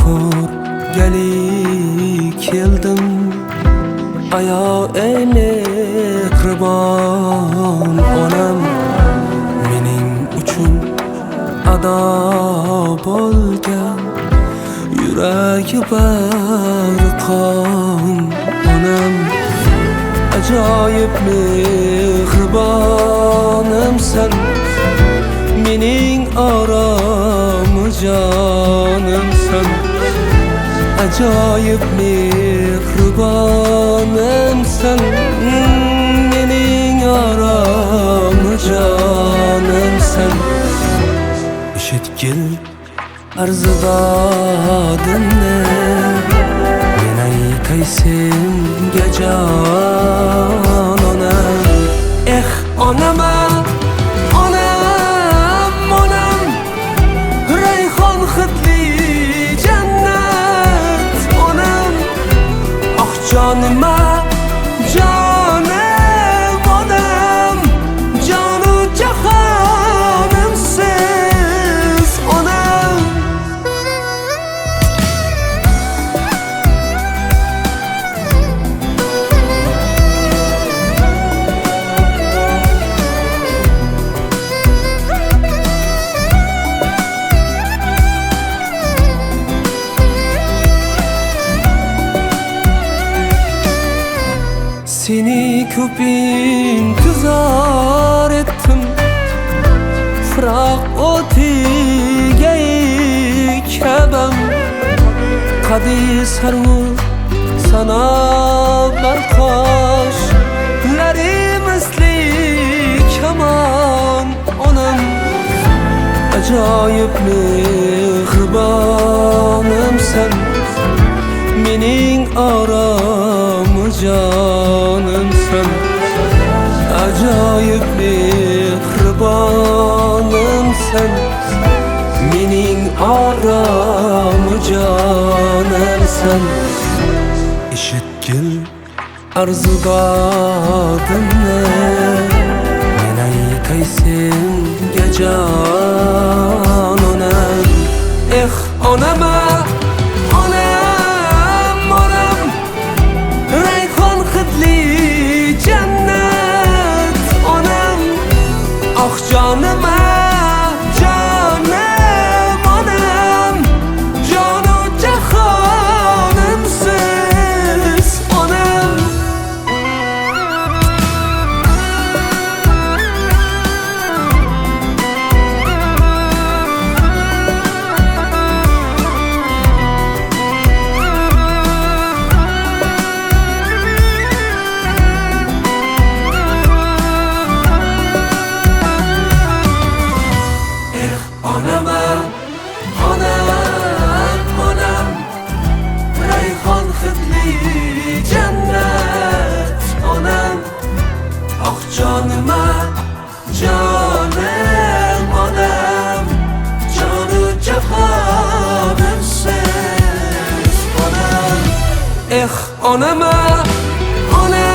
ko'rgali keldim ayo ey mehribon onam mening uchun ado bo'lgan yuragi barqon onam ajoyib mehribonimsan mening oromjonimsan ajoyib mehribonimsan mening oromjonimsan eshitgil arzidodimni men aytay senga jon onam onama Canıma canım onam canı cahanımsız onam Seni köp intizar ettim Fırak otiga kabam Qadi sarvu sana barqosh Lari misli kaman onam Ajoyib mehribonimsan mening oromjonimsan ajoyib mehribonimsan mening oromjonimsan eshitgil arzidodimni men aytay senga jon onam onama Canıma canım onam canı cahanımsız onam Canıma canım onam canı cahanımsız onam onama onam